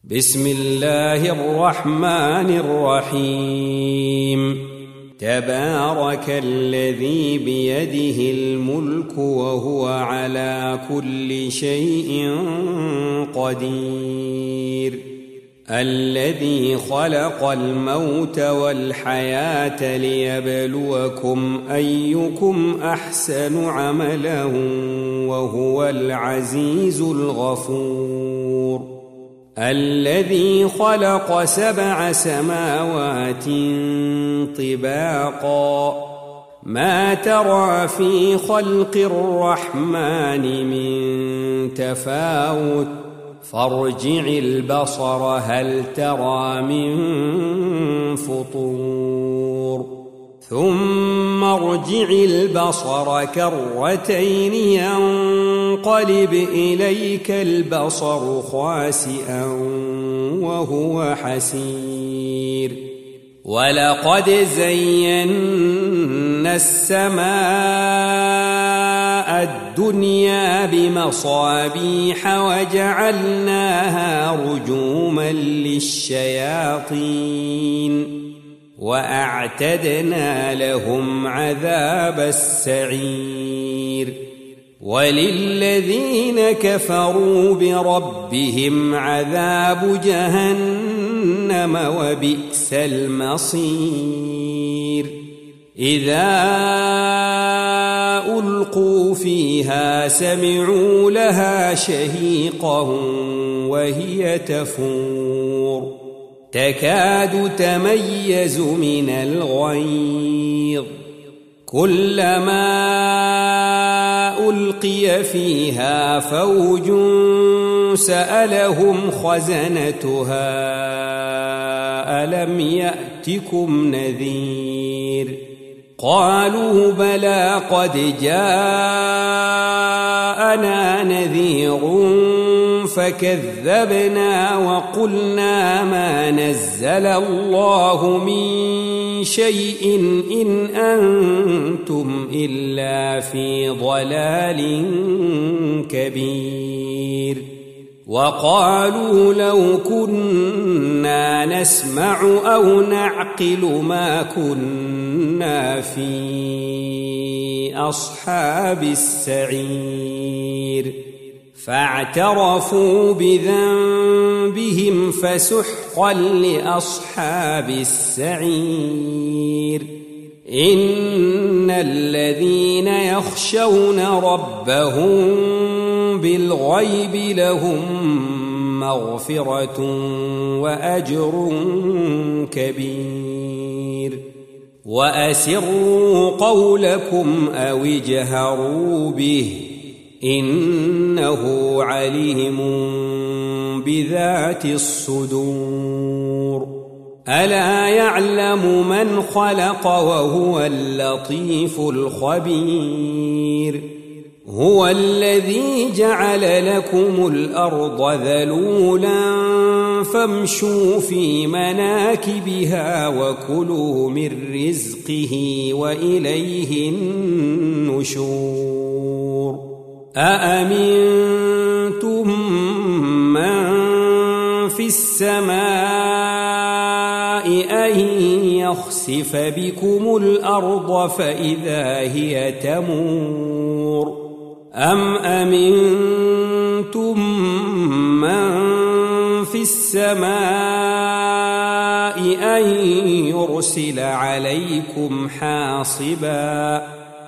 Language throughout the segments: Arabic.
بسم الله الرحمن الرحيم تبارك الذي بيده الملك وهو على كل شيء قدير الذي خلق الموت والحياة ليبلوكم أيكم أحسن عملا وهو العزيز الغفور الذي خلق 7 سماوات طباقا ما ترى في خلق الرحمن من تفاوت فارجع البصر هل ترى من فطور ثم ارجع البصر كرتين ينقلب إليك البصر خاسئا وهو حسير ولقد زينا السماء الدنيا بمصابيح وجعلناها رجوما للشياطين وأعتدنا لهم عذاب السعير وللذين كفروا بربهم عذاب جهنم وبئس المصير إذا ألقوا فيها سمعوا لها شهيقا وهي تفور تكاد تميز من الغيظ كلما ألقي فيها فوج سألهم خزنتها ألم يأتكم نذير قالوا بلى قد جاءنا نذير فكذبنا وقلنا ما نزل الله من شيء إن أنتم إلا في ضلال كبير وقالوا لو كنا نسمع أو نعقل ما كنا في أصحاب السعير فاعترفوا بذنبهم فسحقا لأصحاب السعير إن الذين يخشون ربهم بالغيب لهم مغفرة وأجر كبير وأسروا قولكم أو اجهروا به إنه عليم بذات الصدور ألا يعلم من خلق وهو اللطيف الخبير هو الذي جعل لكم الأرض ذلولا فامشوا في مناكبها وكلوا من رزقه وإليه النشور أأمنتم من في السماء أن يخسف بكم الأرض فإذا هي تمور أم أمنتم من في السماء أن يرسل عليكم حاصبا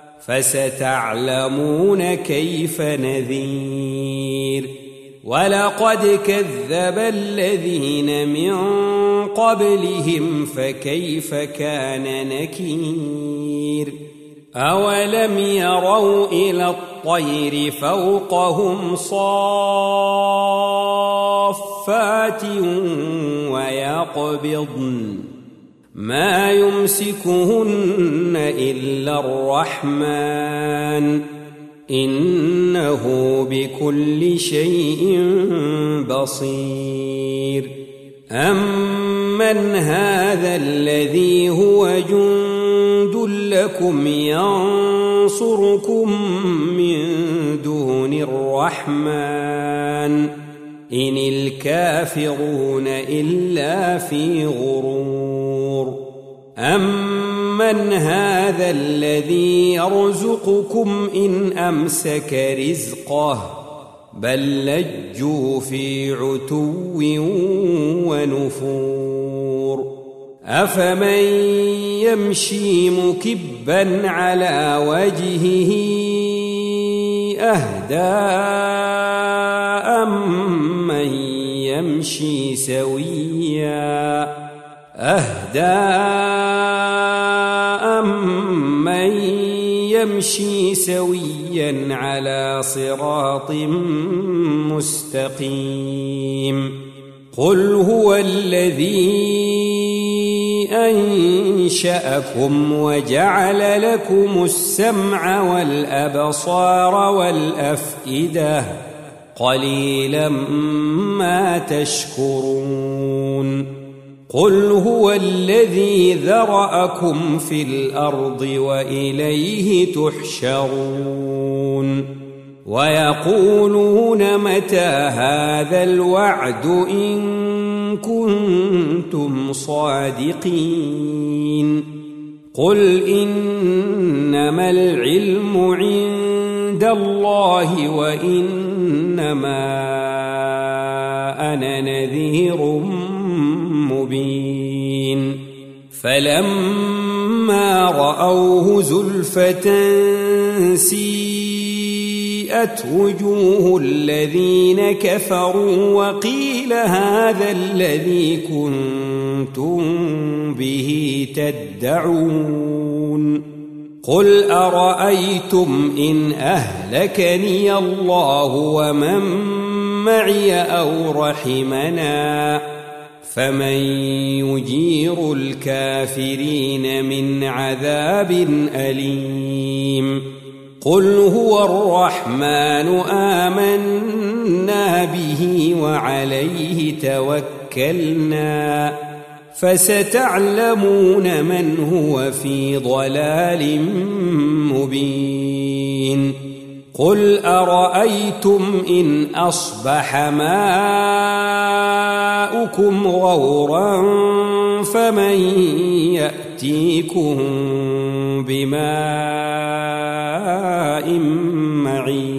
فستعلمون كيف نذير ولقد كذب الذين من قبلهم فكيف كان نكير أولم يروا إلى الطير فوقهم صافات ويقبضن ما يمسكهن إلا الرحمن إنه بكل شيء بصير أمن هذا الذي هو جند لكم ينصركم من دون الرحمن إن الكافرون إلا في غرور أمن هذا الذي يرزقكم إن أمسك رزقه بل لجوا في عتو ونفور أفمن يمشي مكبا على وجهه أهدى أمن يمشي سويا على صراط مستقيم قل هو الذي أنشأكم وجعل لكم السمع والأبصار والأفئدة قليلا ما تشكرون قل هو الذي ذرأكم في الأرض وإليه تحشرون ويقولون متى هذا الوعد إن كنتم صادقين قل إنما العلم عند الله وإنما أنا نذير مبين فلما رأوه زلفة سيئت وجوه الذين كفروا وقيل هذا الذي كنتم به تدعون قل أرأيتم إن أهلكني الله ومن معي أو رحمنا فمن يجير الكافرين من عذاب أليم قل هو الرحمن آمنا به وعليه توكلنا فستعلمون من هو في ضلال مبين قل أرأيتم إن أصبح ماؤكم غورا فمن يأتيكم بماء معين